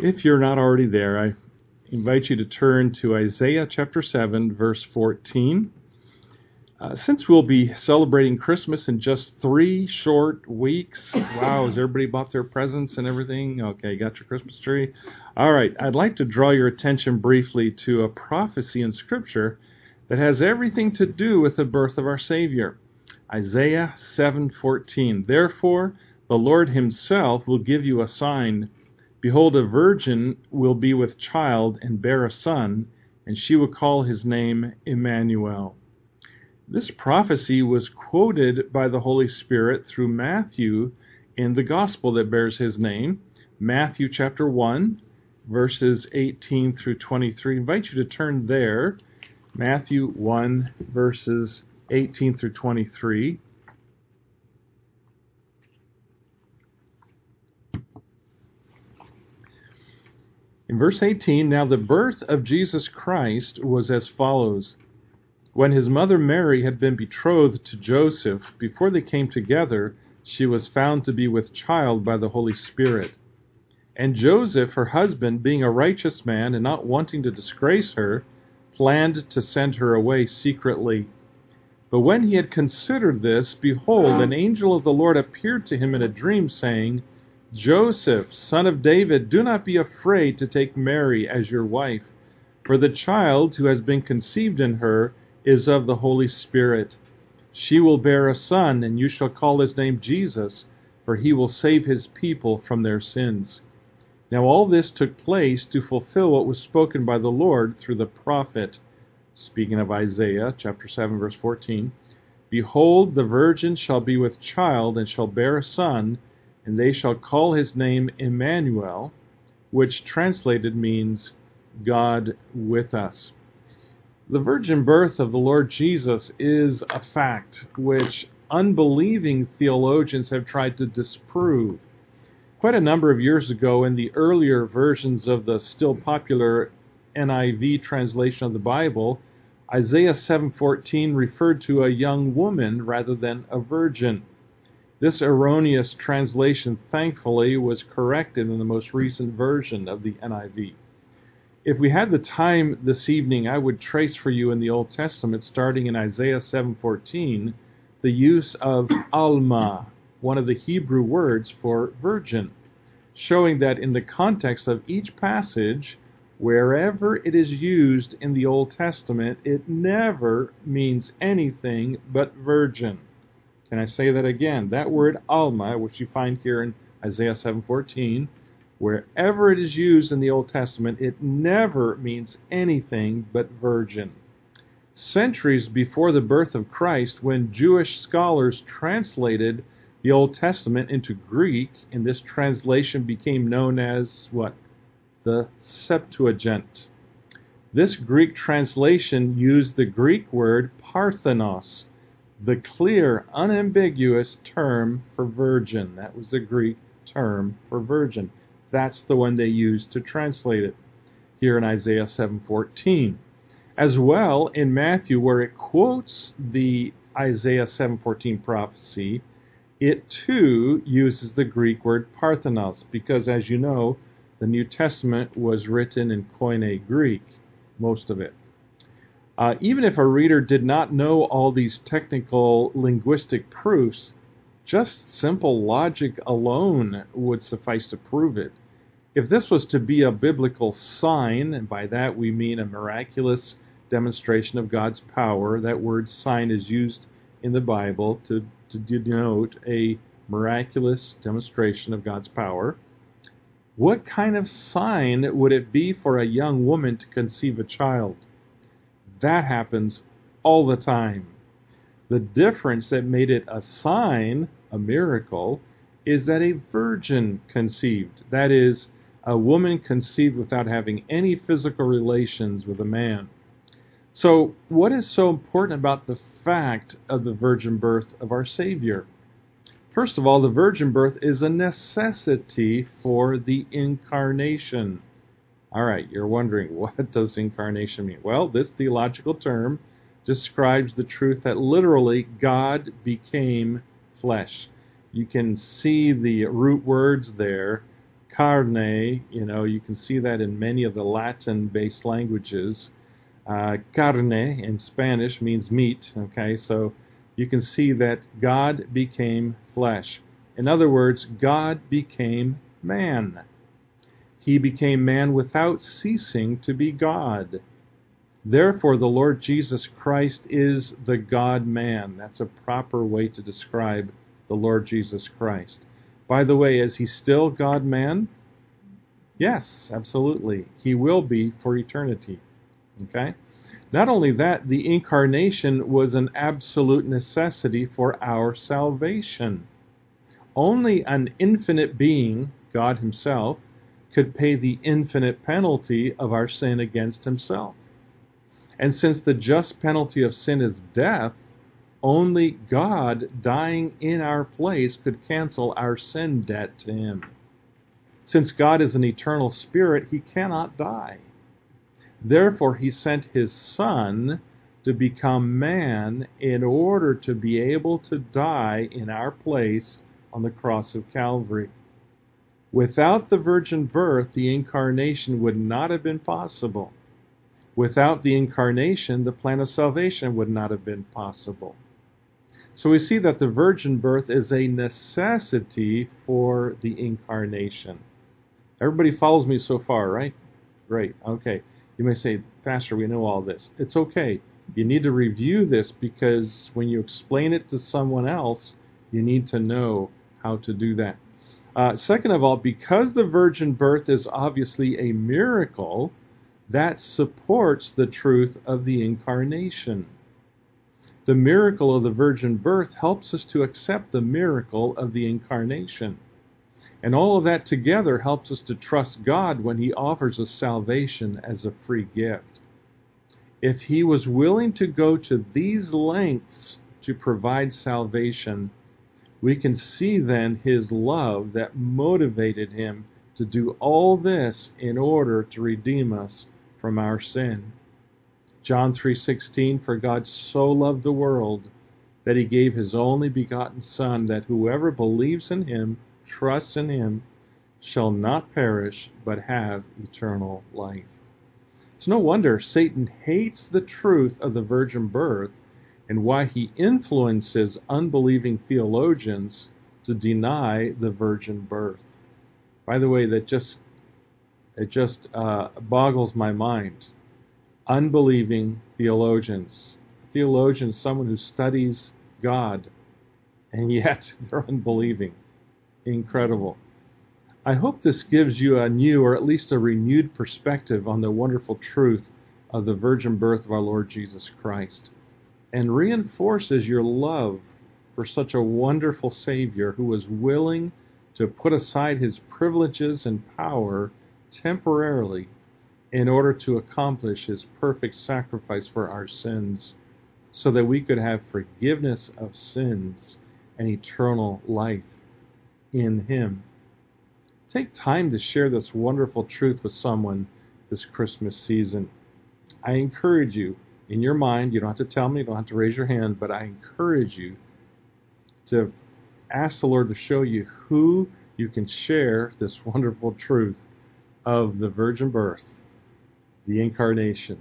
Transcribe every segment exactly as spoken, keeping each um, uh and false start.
If you're not already there, I invite you to turn to Isaiah chapter seven, verse fourteen. Uh, since we'll be celebrating Christmas in just three short weeks, wow, has everybody bought their presents and everything? Okay, got your Christmas tree? All right, I'd like to draw your attention briefly to a prophecy in Scripture that has everything to do with the birth of our Savior. Isaiah seven fourteen. Therefore, the Lord himself will give you a sign. Behold, a virgin will be with child and bear a son, and she will call his name Emmanuel. This prophecy was quoted by the Holy Spirit through Matthew in the gospel that bears his name, Matthew chapter one, verses eighteen through twenty-three. I invite you to turn there, Matthew one, verses eighteen through twenty-three. In verse eighteen, now the birth of Jesus Christ was as follows. When his mother Mary had been betrothed to Joseph, before they came together, she was found to be with child by the Holy Spirit. And Joseph, her husband, being a righteous man and not wanting to disgrace her, planned to send her away secretly. But when he had considered this, behold, an angel of the Lord appeared to him in a dream, saying, Joseph, son of David, do not be afraid to take Mary as your wife, for the child who has been conceived in her is of the Holy Spirit. She will bear a son, and you shall call his name Jesus, for he will save his people from their sins. Now all this took place to fulfill what was spoken by the Lord through the prophet. Speaking of Isaiah, chapter seven, verse fourteen, Behold, the virgin shall be with child, and shall bear a son, and they shall call his name Emmanuel, which translated means God with us. The virgin birth of the Lord Jesus is a fact which unbelieving theologians have tried to disprove. Quite a number of years ago, in the earlier versions of the still popular N I V translation of the Bible, Isaiah seven fourteen referred to a young woman rather than a virgin. This erroneous translation, thankfully, was corrected in the most recent version of the N I V. If we had the time this evening, I would trace for you in the Old Testament, starting in Isaiah seven fourteen, the use of Alma, one of the Hebrew words for virgin, showing that in the context of each passage, wherever it is used in the Old Testament, it never means anything but virgin. Can I say that again? That word Alma, which you find here in Isaiah seven fourteen, wherever it is used in the Old Testament, it never means anything but virgin. Centuries before the birth of Christ, when Jewish scholars translated the Old Testament into Greek, and this translation became known as what? The Septuagint. This Greek translation used the Greek word parthenos, the clear, unambiguous term for virgin. That was the Greek term for virgin. That's the one they used to translate it here in Isaiah seven fourteen. As well, in Matthew, where it quotes the Isaiah seven fourteen prophecy, it too uses the Greek word parthenos, because as you know, the New Testament was written in Koine Greek, most of it. Uh, even if a reader did not know all these technical linguistic proofs, just simple logic alone would suffice to prove it. If this was to be a biblical sign, and by that we mean a miraculous demonstration of God's power, that word sign is used in the Bible to, to denote a miraculous demonstration of God's power. What kind of sign would it be for a young woman to conceive a child? That happens all the time. The difference that made it a sign, a miracle, is that a virgin conceived. That is, a woman conceived without having any physical relations with a man. So, what is so important about the fact of the virgin birth of our Savior? First of all, the virgin birth is a necessity for the incarnation. All right, you're wondering, what does incarnation mean? Well, this theological term describes the truth that literally God became flesh. You can see the root words there, carne, you know, you can see that in many of the Latin-based languages. Uh, carne in Spanish means meat, okay? So you can see that God became flesh. In other words, God became man. He became man without ceasing to be God. Therefore, the Lord Jesus Christ is the God-man. That's a proper way to describe the Lord Jesus Christ. By the way, is he still God-man? Yes, absolutely. He will be for eternity. Okay? Not only that, the incarnation was an absolute necessity for our salvation. Only an infinite being, God himself, could pay the infinite penalty of our sin against himself. And since the just penalty of sin is death, only God dying in our place could cancel our sin debt to him. Since God is an eternal spirit, he cannot die. Therefore, he sent his Son to become man in order to be able to die in our place on the cross of Calvary. Without the virgin birth, the incarnation would not have been possible. Without the incarnation, the plan of salvation would not have been possible. So we see that the virgin birth is a necessity for the incarnation. Everybody follows me so far, right? Great. Okay. You may say, Pastor, we know all this. It's okay. You need to review this because when you explain it to someone else, you need to know how to do that. Uh, second of all, because the virgin birth is obviously a miracle, that supports the truth of the incarnation. The miracle of the virgin birth helps us to accept the miracle of the incarnation. And all of that together helps us to trust God when he offers us salvation as a free gift. If he was willing to go to these lengths to provide salvation, we can see then his love that motivated him to do all this in order to redeem us from our sin. John three sixteen, for God so loved the world that he gave his only begotten Son, that whoever believes in him, trusts in him, shall not perish, but have eternal life. It's no wonder Satan hates the truth of the virgin birth and why he influences unbelieving theologians to deny the virgin birth. By the way, that just it just uh, boggles my mind. Unbelieving theologians. A theologian is someone who studies God, and yet they're unbelieving. Incredible. I hope this gives you a new or at least a renewed perspective on the wonderful truth of the virgin birth of our Lord Jesus Christ, and reinforces your love for such a wonderful Savior who was willing to put aside his privileges and power temporarily in order to accomplish his perfect sacrifice for our sins, so that we could have forgiveness of sins and eternal life in him. Take time to share this wonderful truth with someone this Christmas season. I encourage you, in your mind, you don't have to tell me, you don't have to raise your hand, but I encourage you to ask the Lord to show you who you can share this wonderful truth of the virgin birth, the incarnation,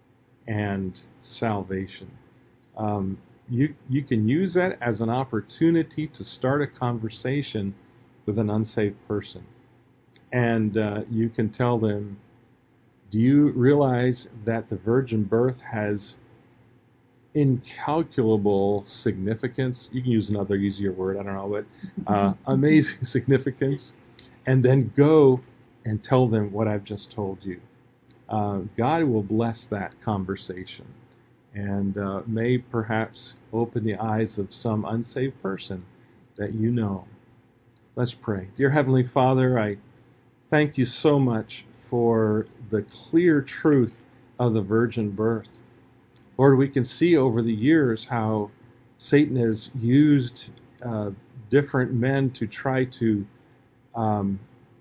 and salvation. Um, you, you can use that as an opportunity to start a conversation with an unsaved person. And uh, you can tell them, do you realize that the virgin birth has incalculable significance? You can use another easier word, I don't know, but uh, amazing significance. And then go and tell them what I've just told you. Uh, God will bless that conversation and uh, may perhaps open the eyes of some unsaved person that you know. Let's pray. Dear Heavenly Father, I thank you so much for the clear truth of the virgin birth. Lord, we can see over the years how Satan has used uh, different men to try to um,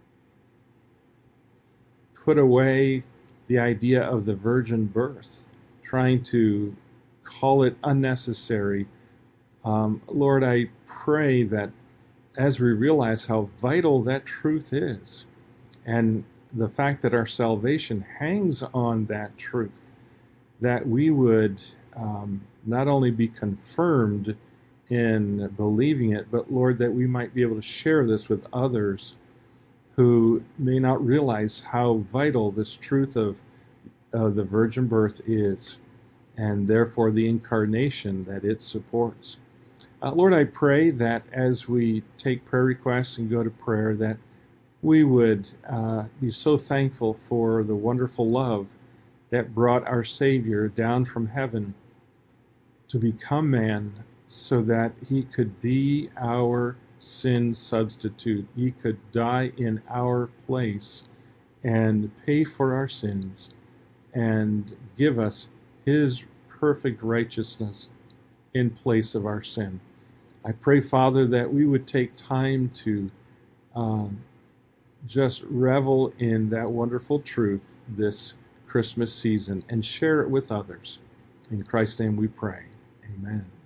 put away the idea of the virgin birth, trying to call it unnecessary. Um, Lord, I pray that as we realize how vital that truth is, and the fact that our salvation hangs on that truth, that we would um, not only be confirmed in believing it, but Lord, that we might be able to share this with others who may not realize how vital this truth of uh, the virgin birth is, and therefore the incarnation that it supports. Uh, Lord, I pray that as we take prayer requests and go to prayer, that we would uh, be so thankful for the wonderful love that brought our Savior down from heaven to become man so that he could be our sin substitute. He could die in our place and pay for our sins and give us his perfect righteousness in place of our sin. I pray, Father, that we would take time to um, just revel in that wonderful truth this Christmas season and share it with others. In Christ's name we pray. Amen.